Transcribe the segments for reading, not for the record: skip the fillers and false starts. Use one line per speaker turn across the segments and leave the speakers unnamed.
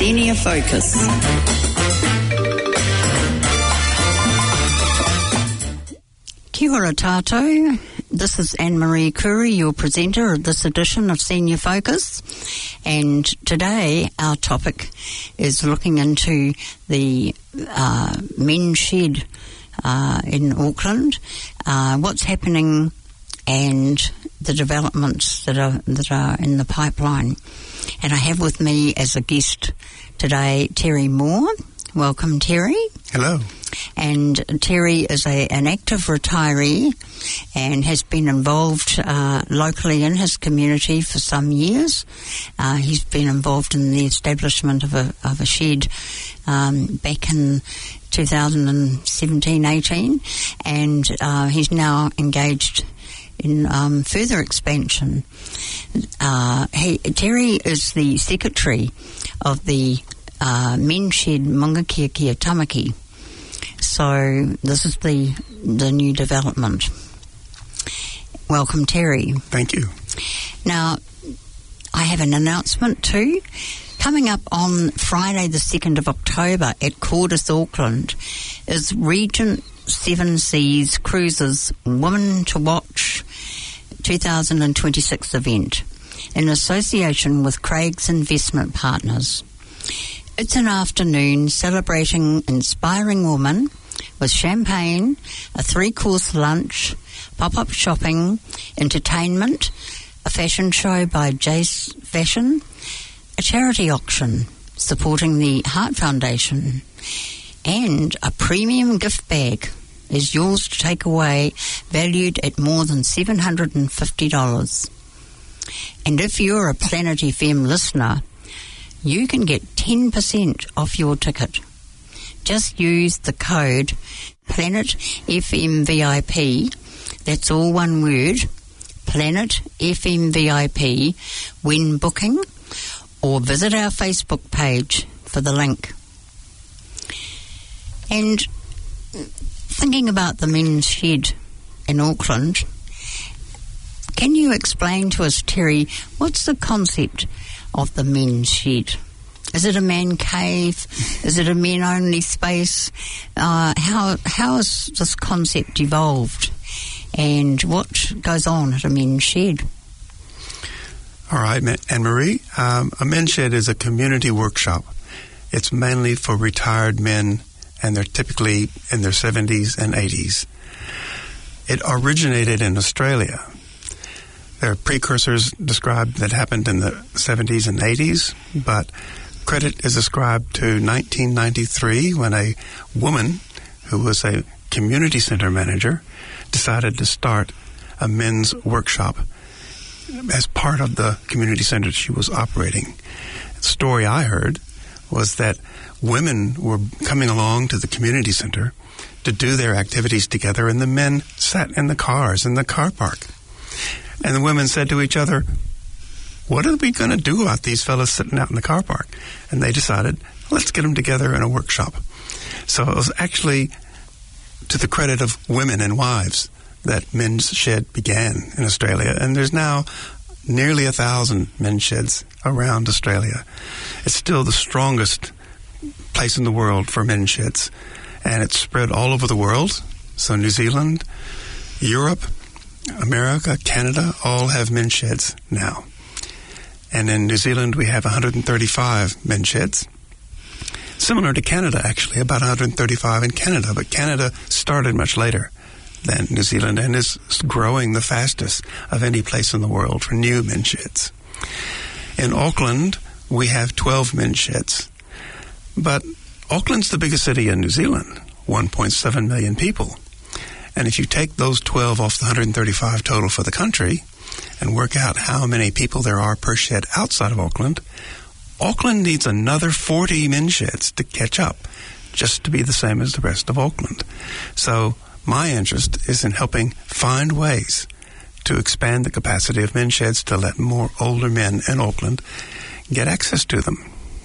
Senior Focus. Kia ora tātou. This is Anne-Marie Curry, your presenter of this edition of Senior Focus. And today our topic is looking into the men's shed in Auckland, what's happening and the developments that are in the pipeline. And I have with me as a guest today Terry Moore. Welcome, Terry.
Hello.
And Terry is an active retiree and has been involved locally in his community for some years. He's been involved in the establishment of a shed back in 2017-18, and he's now engaged in further expansion. Terry is the secretary of the men's shed Mungakia Tamaki. So this is the new development. Welcome, Terry.
Thank you.
Now, I have an announcement too. Coming up on Friday the 2nd of October at Cordis, Auckland, is Regent Seven Seas Cruises Women to Watch 2026 event in association with Craig's Investment Partners. It's an afternoon celebrating inspiring women with champagne, a 3-course lunch, pop-up shopping, entertainment, a fashion show by Jace Fashion, a charity auction supporting the Heart Foundation, and a premium gift bag is yours to take away, valued at more than $750. And if you're a Planet FM listener, you can get 10% off your ticket. Just use the code PlanetFMVIP, that's all one word, PlanetFMVIP, when booking, or visit our Facebook page for the link. And thinking about the men's shed in Auckland, can you explain to us, Terry, what's the concept of the men's shed? Is it a man cave? Is it a men-only space? How has this concept evolved? And what goes on at a men's shed?
All right, Anne-Marie. A men's shed is a community workshop. It's mainly for retired men, and they're typically in their 70s and 80s. It originated in Australia. There are precursors described that happened in the 70s and 80s, but credit is ascribed to 1993 when a woman who was a community center manager decided to start a men's workshop as part of the community center she was operating. The story I heard was that women were coming along to the community center to do their activities together, and the men sat in the cars in the car park. And the women said to each other, what are we going to do about these fellas sitting out in the car park? And they decided, let's get them together in a workshop. So it was actually to the credit of women and wives that men's shed began in Australia. And there's now nearly 1,000 men's sheds around Australia. It's still the strongest place in the world for men's sheds. And it's spread all over the world. So New Zealand, Europe, America, Canada, all have men's sheds now. And in New Zealand, we have 135 men's sheds. Similar to Canada, actually, about 135 in Canada. But Canada started much later than New Zealand and is growing the fastest of any place in the world for new men's sheds. In Auckland, we have 12 men's sheds. But Auckland's the biggest city in New Zealand, 1.7 million people. And if you take those 12 off the 135 total for the country and work out how many people there are per shed outside of Auckland, Auckland needs another 40 men's sheds to catch up, just to be the same as the rest of Auckland. So my interest is in helping find ways to expand the capacity of men's sheds to let more older men in Auckland get access to them.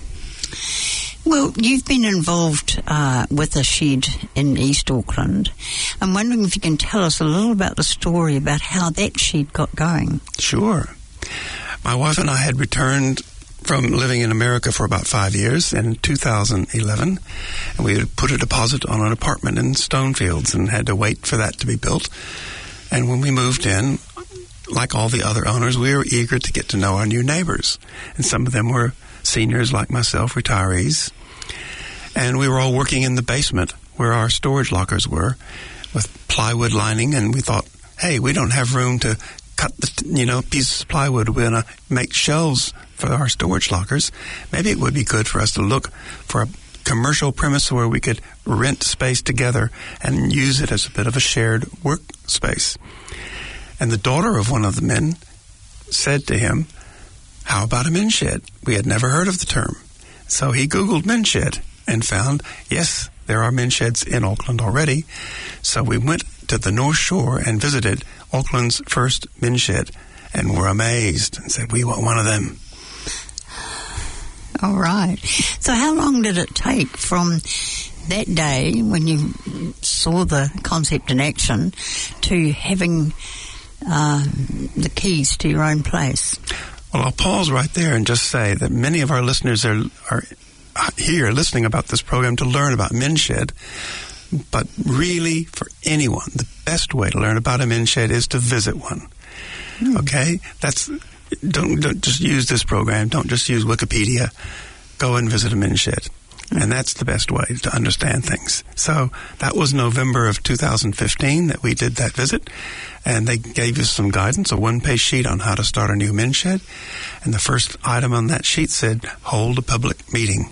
Well, you've been involved with a shed in East Auckland. I'm wondering if you can tell us a little about the story about how that shed got going.
Sure. My wife and I had returned from living in America for about 5 years, and in 2011, and we had put a deposit on an apartment in Stonefields and had to wait for that to be built. And when we moved in, like all the other owners, we were eager to get to know our new neighbors. And some of them were seniors like myself, retirees. And we were all working in the basement where our storage lockers were with plywood lining, and we thought, hey, we don't have room to cut the pieces of plywood. We're going to make shelves for our storage lockers. Maybe it would be good for us to look for a commercial premise where we could rent space together and use it as a bit of a shared workspace. And the daughter of one of the men said to him, how about a men's shed? We had never heard of the term. So he Googled men's shed and found, yes, there are men's sheds in Auckland already. So we went to the North Shore and visited Auckland's first men's shed and were amazed and said, we want one of them.
All right. So how long did it take from that day when you saw the concept in action to having the keys to your own place?
Well, I'll pause right there and just say that many of our listeners are here listening about this program to learn about men's shed. But really, for anyone, the best way to learn about a men's shed is to visit one. Okay? Don't just use this program. Don't just use Wikipedia. Go and visit a men's shed. And that's the best way to understand things. So that was November of 2015 that we did that visit. And they gave us some guidance, a one-page sheet on how to start a new men's shed. And the first item on that sheet said, hold a public meeting.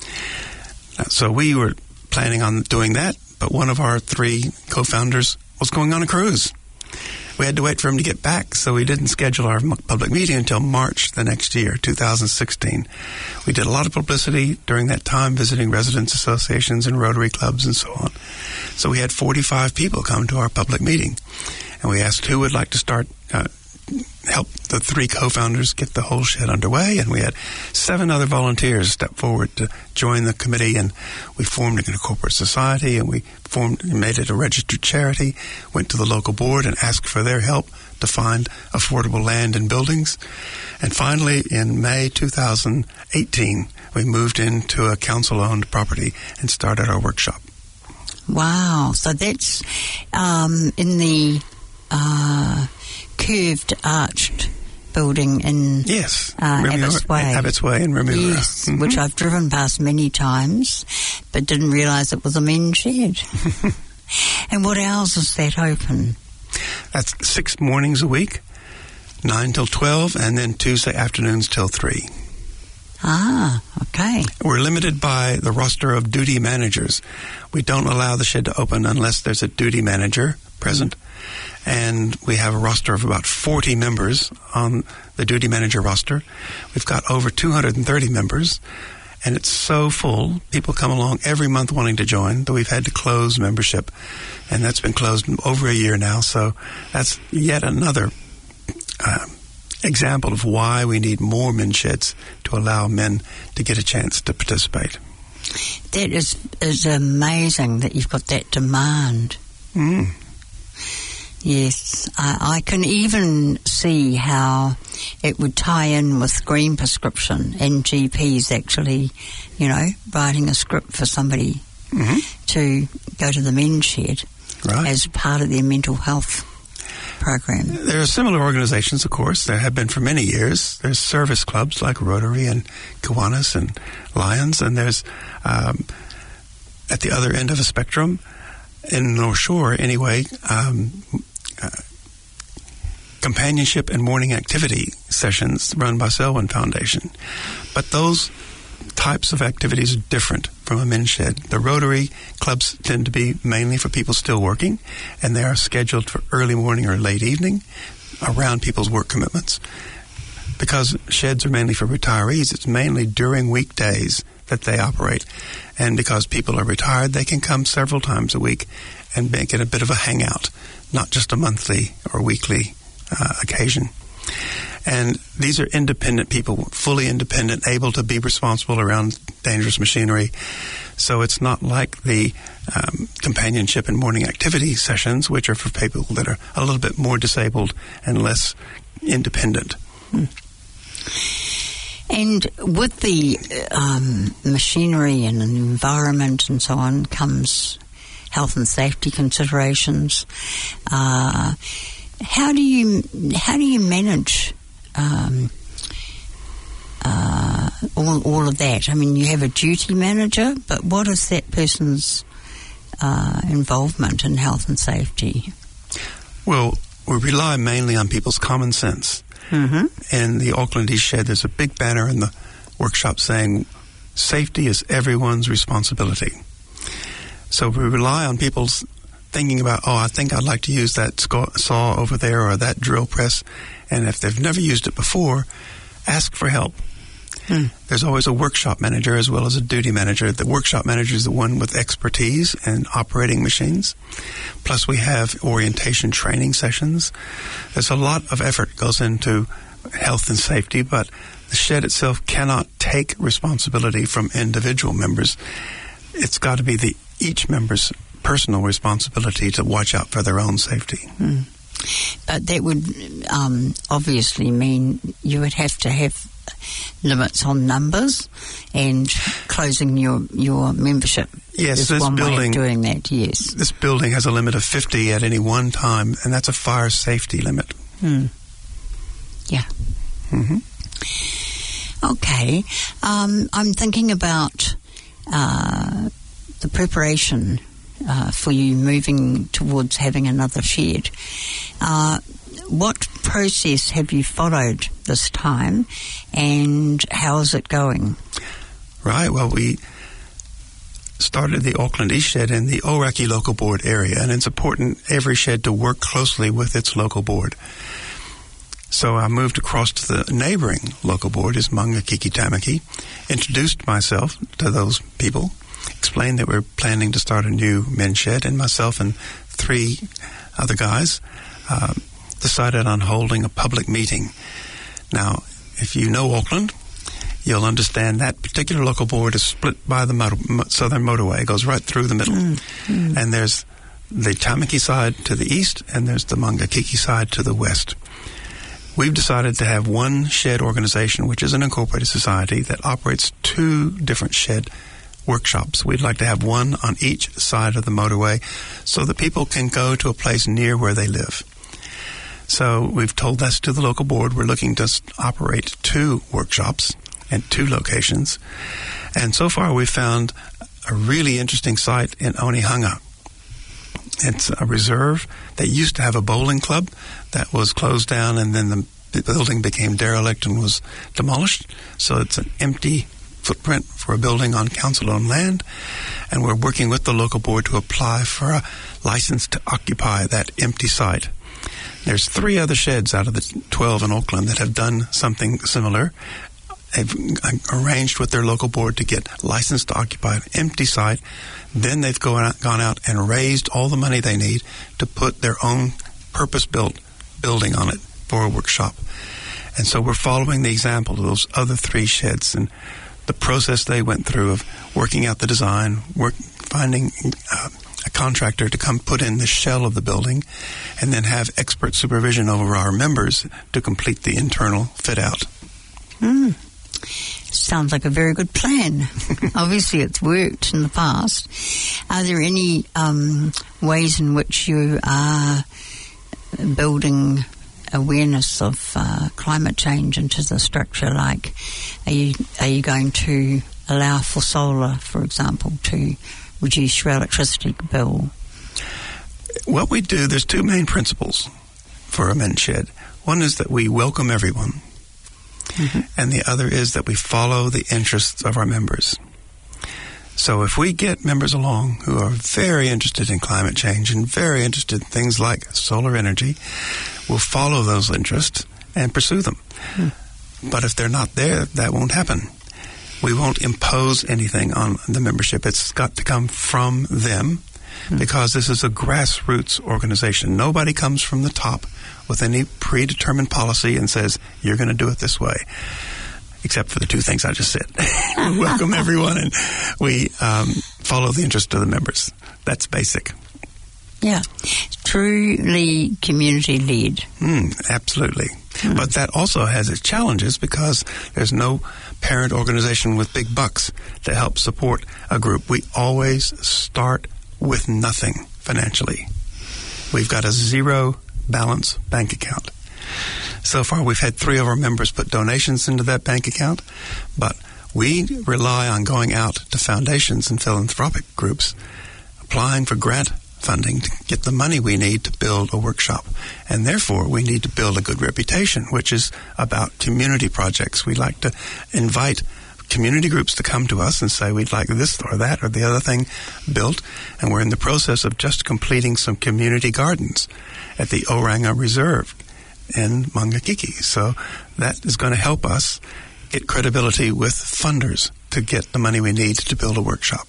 So we were planning on doing that, but one of our 3 co-founders was going on a cruise. We had to wait for him to get back, so we didn't schedule our public meeting until March the next year, 2016. We did a lot of publicity during that time, visiting residents associations and Rotary clubs and so on. So we had 45 people come to our public meeting, and we asked who would like to start help the 3 co-founders get the whole shed underway, and we had 7 other volunteers step forward to join the committee, and we formed a corporate society, and we made it a registered charity, went to the local board and asked for their help to find affordable land and buildings. And finally, in May 2018, we moved into a council-owned property and started our workshop.
Wow. So that's in the curved, arched building in Abbots Way.
Abbots Way in Remuera.
Yes, which I've driven past many times, but didn't realise it was a men's shed. And what hours is that open?
That's 6 mornings a week, 9 till 12, and then Tuesday afternoons till 3.
Ah, okay.
We're limited by the roster of duty managers. We don't allow the shed to open unless there's a duty manager present. And we have a roster of about 40 members on the duty manager roster. We've got over 230 members, and it's so full. People come along every month wanting to join, that we've had to close membership, and that's been closed over a year now. So that's yet another example of why we need more men's sheds to allow men to get a chance to participate.
That is amazing that you've got that demand. Yes, I can even see how it would tie in with green prescription and GPs actually, writing a script for somebody to go to the men's shed as part of their mental health program.
There are similar organizations, of course. There have been for many years. There's service clubs like Rotary and Kiwanis and Lions, and there's at the other end of the spectrum, in North Shore anyway, companionship and morning activity sessions run by Selwyn Foundation. But those types of activities are different from a men's shed. The Rotary clubs tend to be mainly for people still working, and they are scheduled for early morning or late evening around people's work commitments. Because sheds are mainly for retirees, it's mainly during weekdays that they operate. And because people are retired, they can come several times a week and make it a bit of a hangout, not just a monthly or weekly occasion. And these are independent people, fully independent, able to be responsible around dangerous machinery. So it's not like the companionship and morning activity sessions, which are for people that are a little bit more disabled and less independent.
And with the machinery and environment and so on comes health and safety considerations. How do you manage all of that? I mean, you have a duty manager, but what is that person's involvement in health and safety?
Well, we rely mainly on people's common sense. Mm-hmm. In the Auckland East Shed, there's a big banner in the workshop saying, safety is everyone's responsibility. So we rely on people's thinking about, I think I'd like to use that saw over there or that drill press. And if they've never used it before, ask for help. There's always a workshop manager as well as a duty manager. The workshop manager is the one with expertise in operating machines. Plus we have orientation training sessions. There's a lot of effort goes into health and safety, but the shed itself cannot take responsibility from individual members. It's got to be each member's personal responsibility to watch out for their own safety.
But that would obviously mean you would have to have limits on numbers and closing your membership.
Yes,
is one way of doing that, yes.
This building has a limit of 50 at any one time, and that's a fire safety limit.
Yeah.
Mm-hmm.
Okay. I'm thinking about the preparation for you moving towards having another shed. What process have you followed this time, and how is it going?
Right, well, we started the Auckland East Shed in the Ōrākei Local Board area, and it's important every shed to work closely with its local board. So I moved across to the neighboring local board, is Maungakiki Tamaki, introduced myself to those people, explained that we're planning to start a new men's shed, and myself and 3 other guys decided on holding a public meeting. Now, if you know Auckland, you'll understand that particular local board is split by the southern motorway. It goes right through the middle. And there's the Tamaki side to the east, and there's the Maungakiki side to the west. We've decided to have one shed organization, which is an incorporated society that operates 2 different shed workshops. We'd like to have one on each side of the motorway so that people can go to a place near where they live. So we've told this to the local board. We're looking to operate 2 workshops and 2 locations. And so far we've found a really interesting site in Onehunga. It's a reserve that used to have a bowling club that was closed down, and then the building became derelict and was demolished. So it's an empty footprint for a building on council-owned land, and we're working with the local board to apply for a license to occupy that empty site. There's 3 other sheds out of the 12 in Auckland that have done something similar. They've arranged with their local board to get licensed to occupy an empty site. Then they've gone out and raised all the money they need to put their own purpose-built building on it for a workshop. And so we're following the example of those other 3 sheds and the process they went through of working out the design, finding a contractor to come put in the shell of the building, and then have expert supervision over our members to complete the internal fit-out.
Sounds like a very good plan. Obviously, it's worked in the past. Are there any ways in which you are building awareness of climate change into the structure? Like, are you going to allow for solar, for example, to reduce your electricity bill?
What we do, there's 2 main principles for a men's shed. One is that we welcome everyone, and the other is that we follow the interests of our members. So if we get members along who are very interested in climate change and very interested in things like solar energy, we'll follow those interests and pursue them. But if they're not there, that won't happen. We won't impose anything on the membership. It's got to come from them, because this is a grassroots organization. Nobody comes from the top with any predetermined policy and says, you're going to do it this way, except for the 2 things I just said. We welcome everyone, and we follow the interest of the members. That's basic.
Yeah. Truly community-led.
Absolutely. But that also has its challenges because there's no parent organization with big bucks to help support a group. We always start with nothing financially. We've got a zero balance bank account. So far, we've had 3 of our members put donations into that bank account, but we rely on going out to foundations and philanthropic groups, applying for grant funding to get the money we need to build a workshop. And therefore, we need to build a good reputation, which is about community projects. We like to invite community groups to come to us and say we'd like this or that or the other thing built. And we're in the process of just completing some community gardens at the Oranga Reserve in Mangakiki. So that is going to help us get credibility with funders to get the money we need to build a workshop.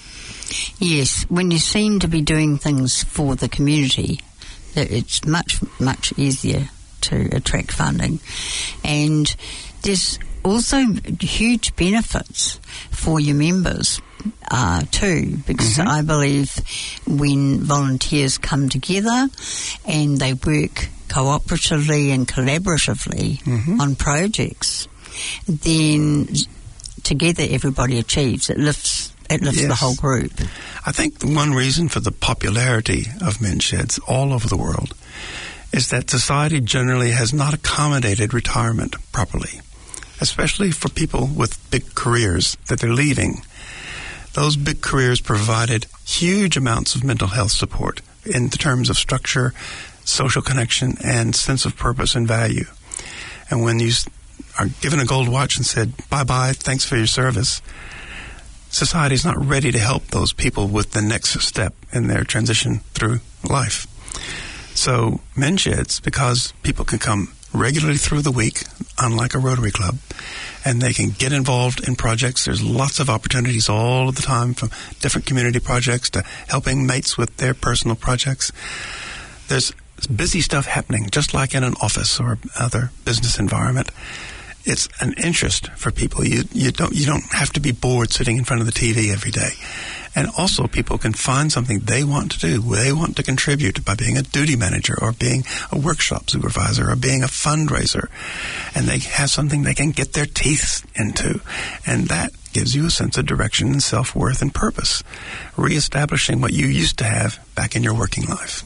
Yes, when you seem to be doing things for the community, it's much, much easier to attract funding. And there's also huge benefits for your members too, because I believe when volunteers come together and they work cooperatively and collaboratively on projects, then together everybody achieves. It lifts the whole group.
I think one reason for the popularity of men's sheds all over the world is that society generally has not accommodated retirement properly, especially for people with big careers that they're leaving. Those big careers provided huge amounts of mental health support in terms of structure, social connection, and sense of purpose and value. And when you are given a gold watch and said, bye-bye, thanks for your service, society is not ready to help those people with the next step in their transition through life. So men's sheds, because people can come regularly through the week, unlike a Rotary Club, and they can get involved in projects. There's lots of opportunities all of the time, from different community projects to helping mates with their personal projects. There's busy stuff happening, just like in an office or other business environment. It's an interest for people. You don't have to be bored sitting in front of the TV every day. And also, people can find something they want to do. They want to contribute by being a duty manager or being a workshop supervisor or being a fundraiser. And they have something they can get their teeth into. And that gives you a sense of direction and self-worth and purpose, reestablishing what you used to have back in your working life.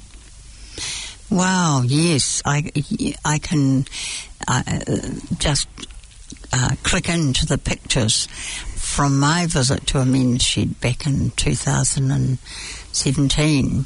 Wow, yes. I can just click into the pictures from my visit to a men's shed back in 2017.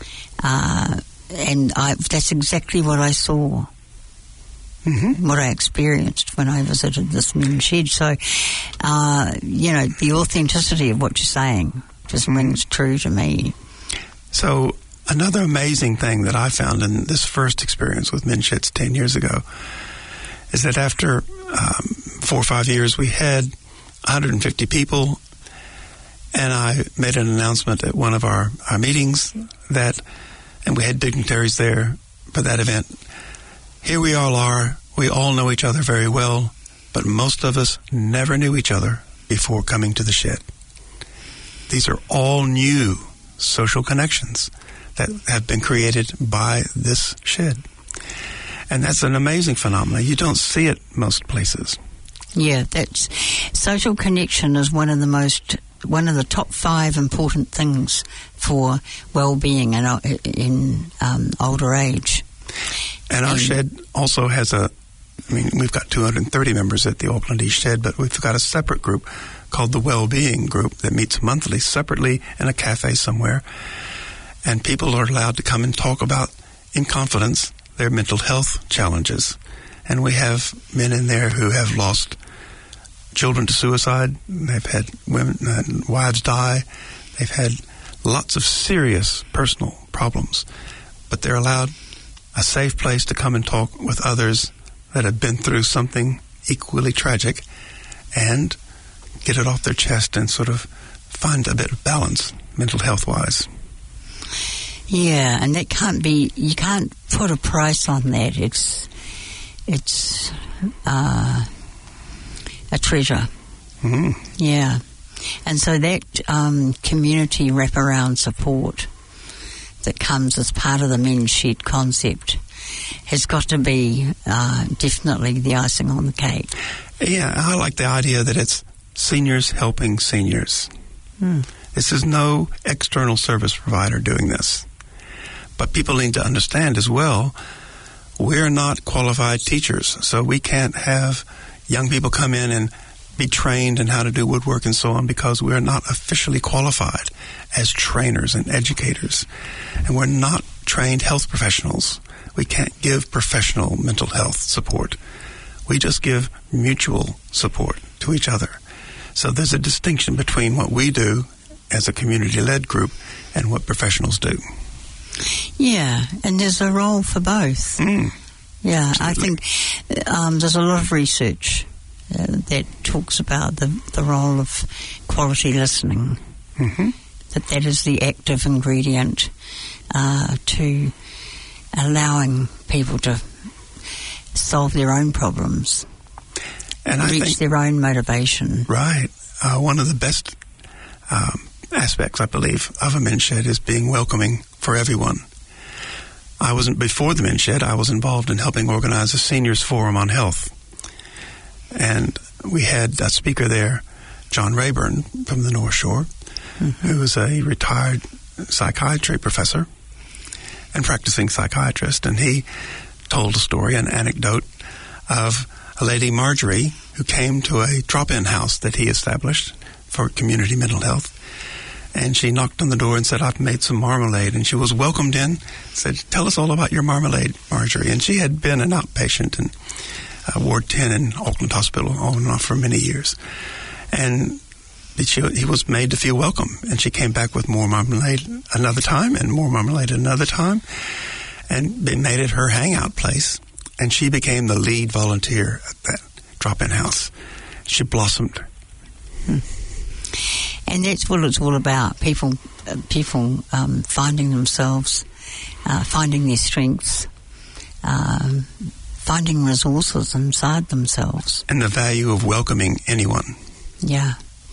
And that's exactly what I saw, what I experienced when I visited this men's shed. So, the authenticity of what you're saying just rings true to me.
So, another amazing thing that I found in this first experience with men's sheds 10 years ago is that after 4 or 5 years, we had 150 people, and I made an announcement at one of our meetings and we had dignitaries there for that event. Here we all are. We all know each other very well, but most of us never knew each other before coming to the shed. These are all new social connections that have been created by this shed. And that's an amazing phenomenon. You don't see it most places.
Yeah, that's social connection is one of the top 5 important things for well-being in older age.
And our shed also has we've got 230 members at the Auckland East Shed, but we've got a separate group called the Well-Being Group that meets monthly, separately in a cafe somewhere. And people are allowed to come and talk about, in confidence, their mental health challenges. And we have men in there who have lost children to suicide. They've had wives die. They've had lots of serious personal problems. But they're allowed a safe place to come and talk with others that have been through something equally tragic and get it off their chest and sort of find a bit of balance, mental health-wise.
Yeah, and that you can't put a price on that. It's a treasure.
Mm-hmm.
Yeah. And so that community wraparound support that comes as part of the men's shed concept has got to be definitely the icing on the cake.
Yeah, I like the idea that it's seniors helping seniors. This is no external service provider doing this. But people need to understand as well, we're not qualified teachers, so we can't have young people come in and be trained in how to do woodwork and so on, because we're not officially qualified as trainers and educators. And we're not trained health professionals. We can't give professional mental health support. We just give mutual support to each other. So there's a distinction between what we do as a community-led group and what professionals do.
Yeah, and there's a role for both. Yeah, absolutely. I think there's a lot of research that talks about the role of quality listening, that is the active ingredient to allowing people to solve their own problems and reach their own motivation.
Right. One of the best aspects, I believe, of a men's shed is being welcoming for everyone. Before the men's shed, I was involved in helping organize a seniors forum on health. And we had a speaker there, John Rayburn from the North Shore, who was a retired psychiatry professor and practicing psychiatrist. And he told a story, an anecdote of a lady, Marjorie, who came to a drop-in house that he established for community mental health. And she knocked on the door and said, "I've made some marmalade." And she was welcomed in, said, "Tell us all about your marmalade, Marjorie." And she had been an outpatient in Ward 10 in Auckland Hospital on and off for many years. And he was made to feel welcome. And she came back with more marmalade another time and more marmalade another time. And they made it her hangout place. And she became the lead volunteer at that drop-in house. She blossomed.
And that's what it's all about, people finding themselves, finding their strengths, finding resources inside themselves.
And the value of welcoming anyone.
Yeah.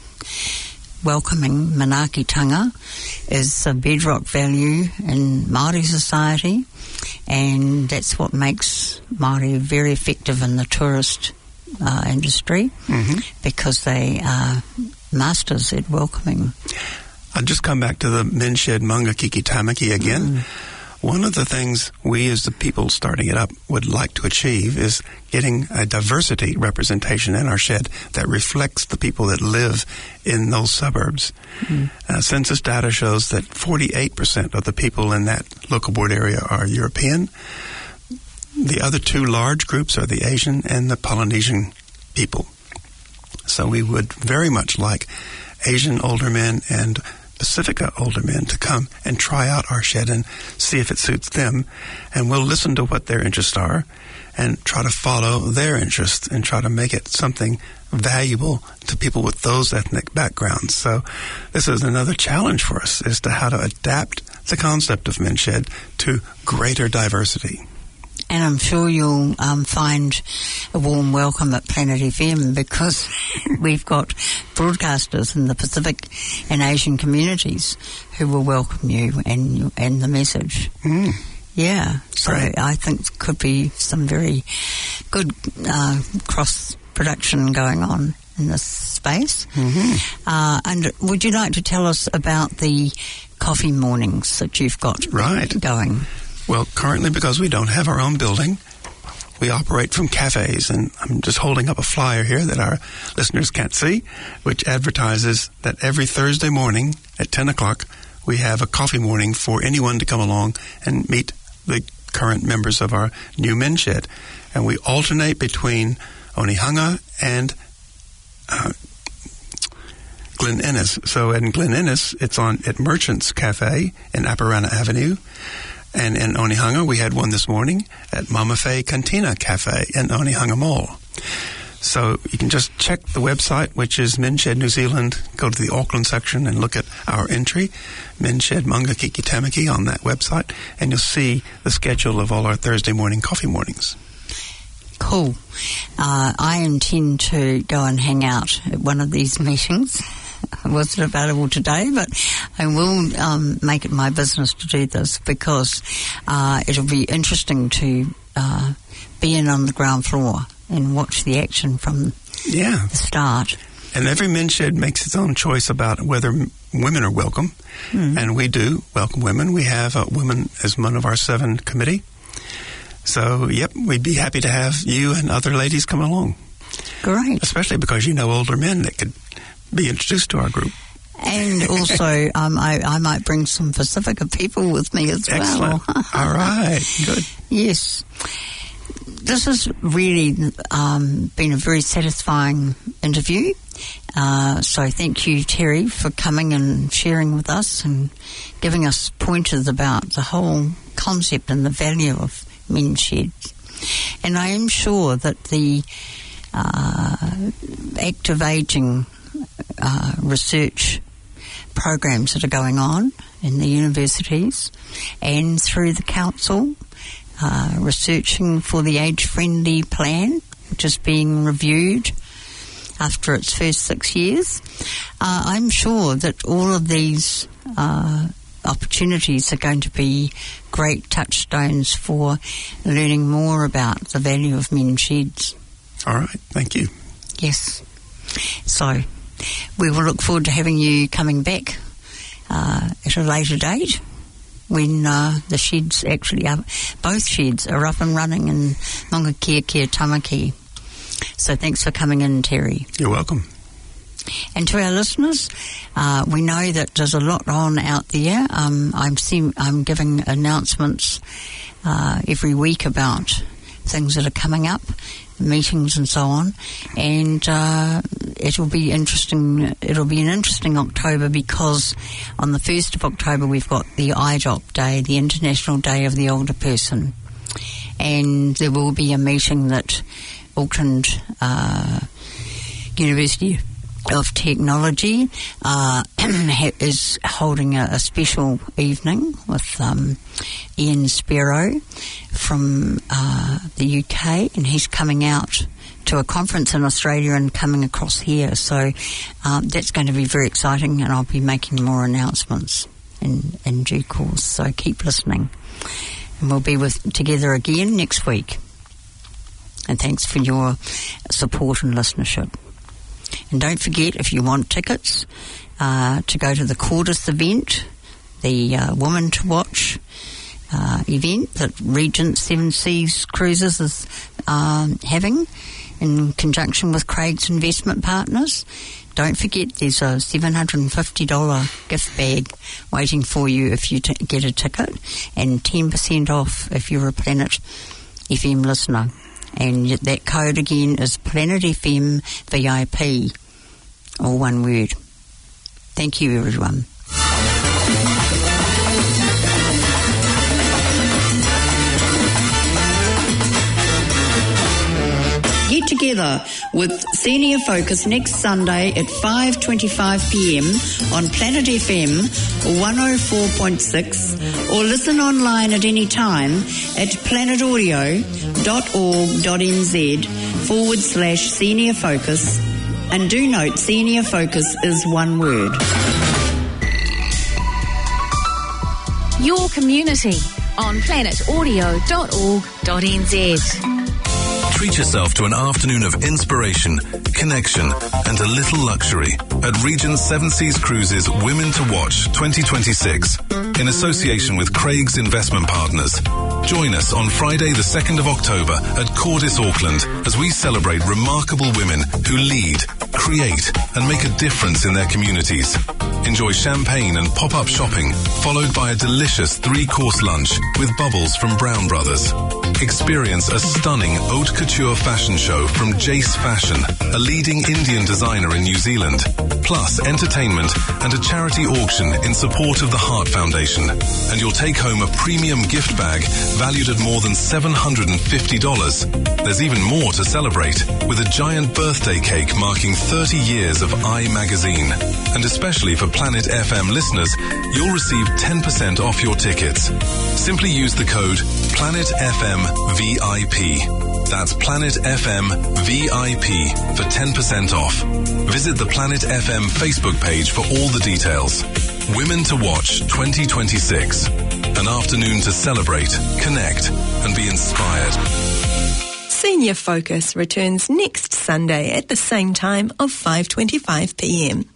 Welcoming manaakitanga is a bedrock value in Māori society, and that's what makes Māori very effective in the tourist industry, because they are masters at welcoming.
I'll just come back to the men's shed Maunga Kiki Tamaki again. One of the things we as the people starting it up would like to achieve is getting a diversity representation in our shed that reflects the people that live in those suburbs. Census data shows that 48% of the people in that local board area are European. The other two large groups are the Asian and the Polynesian people. So we would very much like Asian older men and Pacifica older men to come and try out our shed and see if it suits them. And we'll listen to what their interests are and try to follow their interests and try to make it something valuable to people with those ethnic backgrounds. So this is another challenge for us, as to how to adapt the concept of men's shed to greater diversity.
And I'm sure you'll find a warm welcome at Planet FM, because we've got broadcasters in the Pacific and Asian communities who will welcome you and the message. Yeah, so great. I think could be some very good cross-production going on in this space. And would you like to tell us about the coffee mornings that you've got going?
Well, currently, because we don't have our own building, we operate from cafes, and I'm just holding up a flyer here that our listeners can't see, which advertises that every Thursday morning at 10 o'clock, we have a coffee morning for anyone to come along and meet the current members of our new men's shed. And we alternate between Onehunga and Glen Innes. So in Glen Innes, it's at Merchants Cafe in Aparana Avenue. And in Onehunga, we had one this morning at Mama Faye Cantina Cafe in Onehunga Mall. So you can just check the website, which is Men's Shed New Zealand. Go to the Auckland section and look at our entry, Men's Shed Maunga Kiki Tamaki, on that website, and you'll see the schedule of all our Thursday morning coffee mornings.
Cool. I intend to go and hang out at one of these meetings. I wasn't available today, but I will make it my business to do this, because it'll be interesting to be in on the ground floor and watch the action from the start.
And every men's shed makes its own choice about whether women are welcome, and we do welcome women. We have women as one of our 7 committee. So, we'd be happy to have you and other ladies come along.
Great.
Especially because you know older men that could be introduced to our group.
And also, I might bring some Pacifica people with me as well.
Excellent. All right. Good.
Yes. This has really been a very satisfying interview. So thank you, Terry, for coming and sharing with us and giving us pointers about the whole concept and the value of men's sheds. And I am sure that the active ageing research programs that are going on in the universities and through the council, researching for the age-friendly plan, which is being reviewed after its first 6 years. I'm sure that all of these opportunities are going to be great touchstones for learning more about the value of men's sheds.
All right, thank you.
Yes. So we will look forward to having you coming back at a later date when the sheds actually are, both sheds are up and running in Maungakea, Tamaki. So thanks for coming in, Terry.
You're welcome.
And to our listeners, we know that there's a lot on out there. I'm giving announcements every week about things that are coming up, meetings and so on, and it'll be interesting. It'll be an interesting October because on the 1st of October we've got the IDOC Day, the International Day of the Older Person, and there will be a meeting that Auckland University of Technology is holding a special evening with Ian Sparrow from the UK, and he's coming out to a conference in Australia and coming across here. So that's going to be very exciting, and I'll be making more announcements in due course. So keep listening, and we'll be together again next week. And thanks for your support and listenership. And don't forget, if you want tickets to go to the Cordis event, the Women to Watch event that Regent Seven Seas Cruises is having in conjunction with Craig's Investment Partners, don't forget there's a $750 gift bag waiting for you if you get a ticket, and 10% off if you're a Planet FM listener. And that code again is Planet FM VIP, all one word. Thank you, everyone. Get together with Senior Focus next Sunday at 5:25 p.m. on Planet FM 104.6, or listen online at any time at planetaudio.org.nz/Senior Focus. And do note, Senior Focus is one word.
Your community on planetaudio.org.nz.
Treat yourself to an afternoon of inspiration, connection, and a little luxury at Regent Seven Seas Cruises Women to Watch 2026 in association with Craig's Investment Partners. Join us on Friday the 2nd of October at Cordis, Auckland, as we celebrate remarkable women who lead, create, and make a difference in their communities. Enjoy champagne and pop-up shopping, followed by a delicious 3-course lunch with bubbles from Brown Brothers. Experience a stunning haute couture fashion show from Jace Fashion, a leading Indian designer in New Zealand, plus entertainment and a charity auction in support of the Heart Foundation. And you'll take home a premium gift bag valued at more than $750. There's even more to celebrate, with a giant birthday cake marking 30 years of I Magazine. And especially for Planet FM listeners, you'll receive 10% off your tickets. Simply use the code PlanetFMVIP. That's Planet FM VIP for 10% off. Visit the Planet FM Facebook page for all the details. Women to Watch 2026. An afternoon to celebrate, connect, and be inspired.
Senior Focus returns next Sunday at the same time of 5:25 p.m.